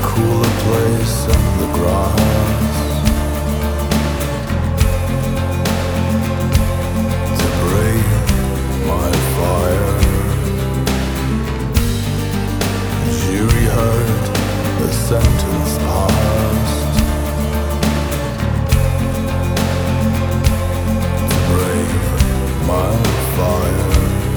cooler place in the grass, to brave my fire. Jury heard the sentence passed, to brave my fire.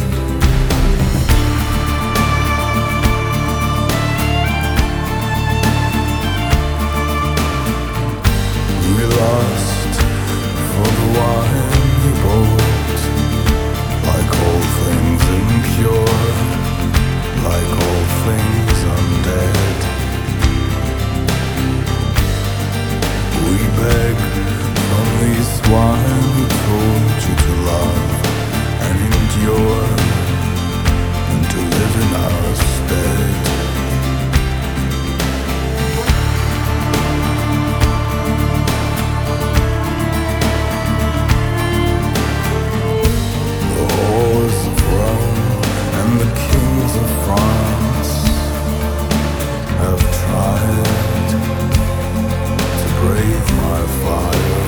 We lost for the wine we bought, like all things impure, like all things undead. We beg from these swine who told you to love and endure, and to live in our stead. The kings of France have tried to brave my fire.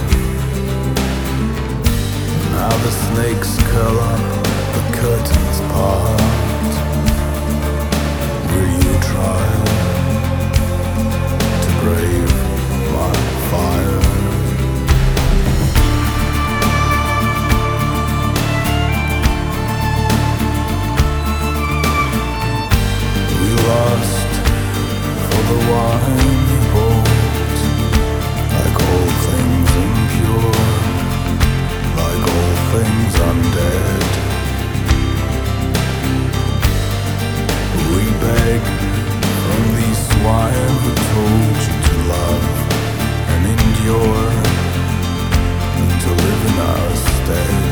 Now the snakes curl up, the curtains part. Will you try to brave my fire? Lost for the wine we bought, like all things impure, like all things undead. We beg from these swine who told you to love and endure, and to live in our stead.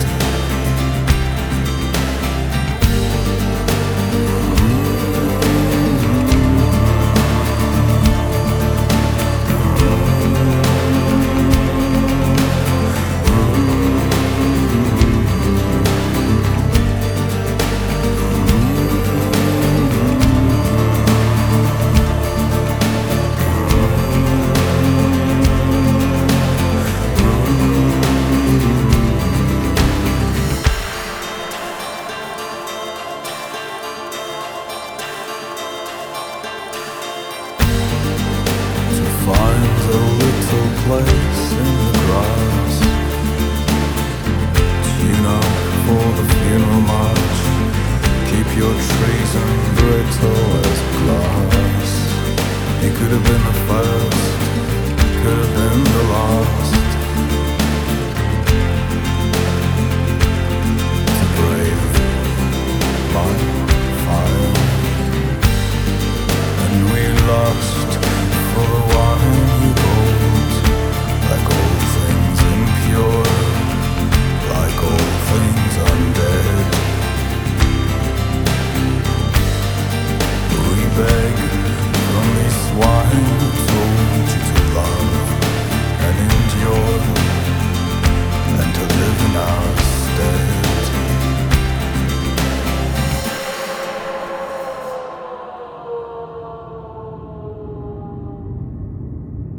Find a little place in the grass, tune up for the funeral march, keep your treason brittle as glass. You could have been the first, could have been the last, to brave my fire. And we lost